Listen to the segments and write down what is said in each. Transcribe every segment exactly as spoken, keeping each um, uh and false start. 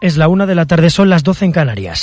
Es la una de la tarde, son las doce en Canarias.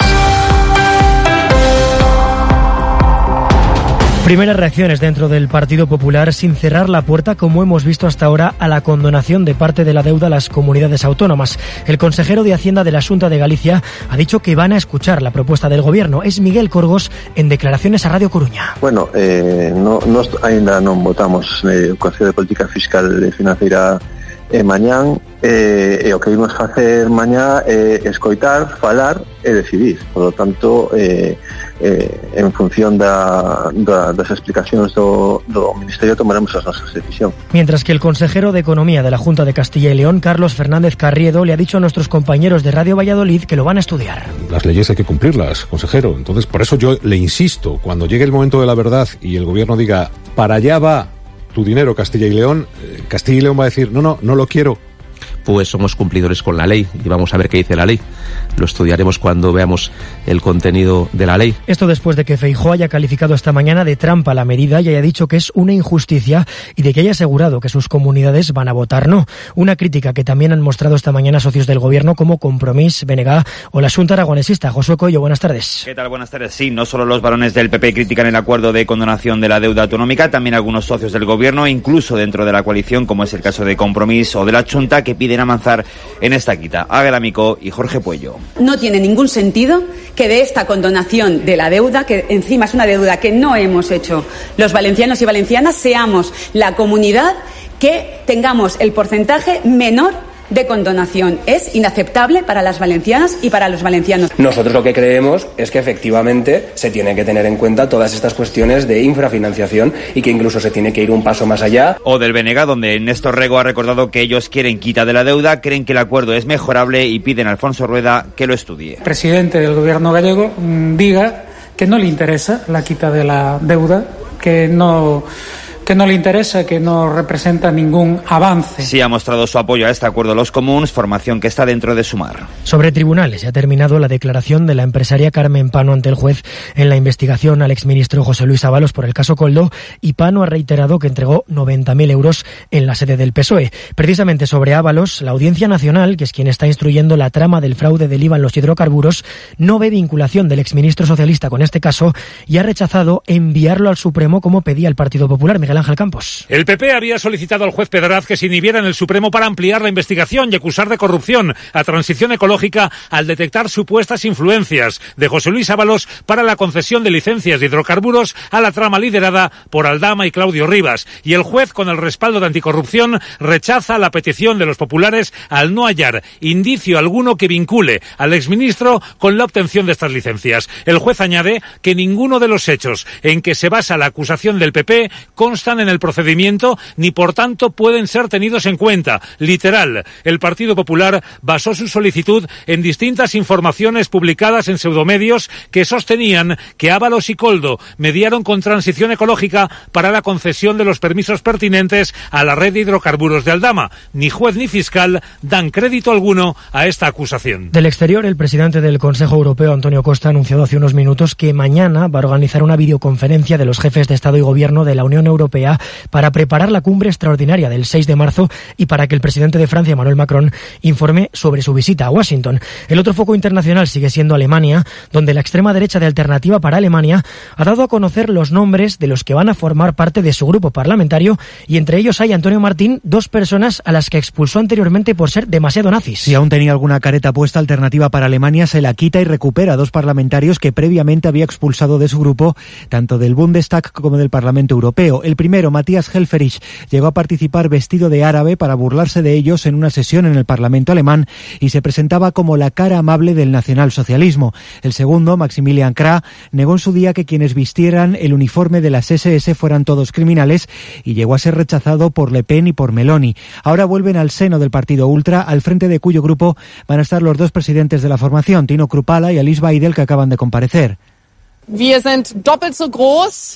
Primeras reacciones dentro del Partido Popular sin cerrar la puerta, como hemos visto hasta ahora, a la condonación de parte de la deuda a las comunidades autónomas. El consejero de Hacienda de la Xunta de Galicia ha dicho que van a escuchar la propuesta del Gobierno. Es Miguel Corgos en declaraciones a Radio Coruña. Bueno, eh, no, no, ainda non votamos eh, o Consello de Política Fiscal e Financeira eh, mañán, eh, e o que vimos facer mañá é eh, escoitar, falar e decidir. Por lo tanto, eh, eh, en función da, da, das explicacións do, do Ministerio tomaremos as nosas decisións. Mientras que el consejero de Economía de la Junta de Castilla y León, Carlos Fernández Carriedo, le ha dicho a nuestros compañeros de Radio Valladolid que lo van a estudiar. Las leyes hay que cumplirlas, consejero. Entonces, por eso yo le insisto, cuando llegue el momento de la verdad y el Gobierno diga, para allá va tu dinero, Castilla y León, eh, Castilla y León va a decir, no, no, no lo quiero. Pues somos cumplidores con la ley y vamos a ver qué dice la ley. Lo estudiaremos cuando veamos el contenido de la ley. Esto después de que Feijóo haya calificado esta mañana de trampa la medida y haya dicho que es una injusticia y de que haya asegurado que sus comunidades van a votar no. Una crítica que también han mostrado esta mañana socios del Gobierno como Compromís, B N G o la Xunta Aragonesista. Josué Coello, buenas tardes. ¿Qué tal? Buenas tardes. Sí, no solo los varones del P P critican el acuerdo de condonación de la deuda autonómica, también algunos socios del Gobierno, incluso dentro de la coalición, como es el caso de Compromís o de la Xunta, que piden avanzar en esta quita. Águeda Micó y Jorge Puello. No tiene ningún sentido que de esta condonación de la deuda, que encima es una deuda que no hemos hecho los valencianos y valencianas, seamos la comunidad que tengamos el porcentaje menor de condonación. Es inaceptable para las valencianas y para los valencianos. Nosotros lo que creemos es que efectivamente se tienen que tener en cuenta todas estas cuestiones de infrafinanciación y que incluso se tiene que ir un paso más allá. O del B N G, donde Néstor Rego ha recordado que ellos quieren quita de la deuda, creen que el acuerdo es mejorable y piden a Alfonso Rueda que lo estudie. El presidente del Gobierno gallego mmm, diga que no le interesa la quita de la deuda, que no... que no le interesa, que no representa ningún avance. Sí ha mostrado su apoyo a este acuerdo los comuns, formación que está dentro de Sumar. Sobre tribunales, se ha terminado la declaración de la empresaria Carmen Pano ante el juez en la investigación al exministro José Luis Ábalos por el caso Coldo, y Pano ha reiterado que entregó noventa mil euros en la sede del P S O E. Precisamente sobre Ábalos, la Audiencia Nacional, que es quien está instruyendo la trama del fraude del I V A en los hidrocarburos, no ve vinculación del exministro socialista con este caso y ha rechazado enviarlo al Supremo como pedía el Partido Popular. Miguel Ángel Campos. El P P había solicitado al juez Pedraz que se inhibiera en el Supremo para ampliar la investigación y acusar de corrupción a Transición Ecológica al detectar supuestas influencias de José Luis Ábalos para la concesión de licencias de hidrocarburos a la trama liderada por Aldama y Claudio Rivas. Y el juez, con el respaldo de Anticorrupción, rechaza la petición de los populares al no hallar indicio alguno que vincule al exministro con la obtención de estas licencias. El juez añade que ninguno de los hechos en que se basa la acusación del P P consta en el procedimiento ni por tanto pueden ser tenidos en cuenta. Literal, el Partido Popular basó su solicitud en distintas informaciones publicadas en pseudomedios que sostenían que Ábalos y Coldo mediaron con Transición Ecológica para la concesión de los permisos pertinentes a la red de hidrocarburos de Aldama. Ni juez ni fiscal dan crédito alguno a esta acusación. Del exterior, el presidente del Consejo Europeo, Antonio Costa, ha anunciado hace unos minutos que mañana va a organizar una videoconferencia de los jefes de Estado y Gobierno de la Unión Europea para preparar la cumbre extraordinaria del seis de marzo y para que el presidente de Francia, Emmanuel Macron, informe sobre su visita a Washington. El otro foco internacional sigue siendo Alemania, donde la extrema derecha de Alternativa para Alemania ha dado a conocer los nombres de los que van a formar parte de su grupo parlamentario, y entre ellos hay Antonio Martín, dos personas a las que expulsó anteriormente por ser demasiado nazis. Si aún tenía alguna careta puesta, Alternativa para Alemania se la quita y recupera a dos parlamentarios que previamente había expulsado de su grupo, tanto del Bundestag como del Parlamento Europeo. El primero, Matthias Helfferich, llegó a participar vestido de árabe para burlarse de ellos en una sesión en el Parlamento alemán y se presentaba como la cara amable del nacionalsocialismo. El segundo, Maximilian Krah, negó en su día que quienes vistieran el uniforme de las ese ese fueran todos criminales y llegó a ser rechazado por Le Pen y por Meloni. Ahora vuelven al seno del partido ultra, al frente de cuyo grupo van a estar los dos presidentes de la formación, Tino Kruppala y Alice Weidel, que acaban de comparecer. Wir sind doppelt so groß.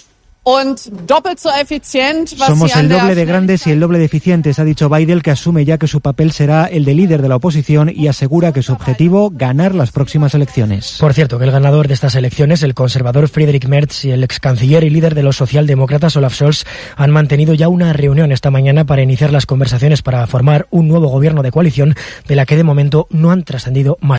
Somos el doble de grandes y el doble de eficientes, ha dicho Weidel, que asume ya que su papel será el de líder de la oposición y asegura que su objetivo, ganar las próximas elecciones. Por cierto, que el ganador de estas elecciones, el conservador Friedrich Merz, y el ex canciller y líder de los socialdemócratas Olaf Scholz han mantenido ya una reunión esta mañana para iniciar las conversaciones para formar un nuevo gobierno de coalición, de la que de momento no han trascendido más.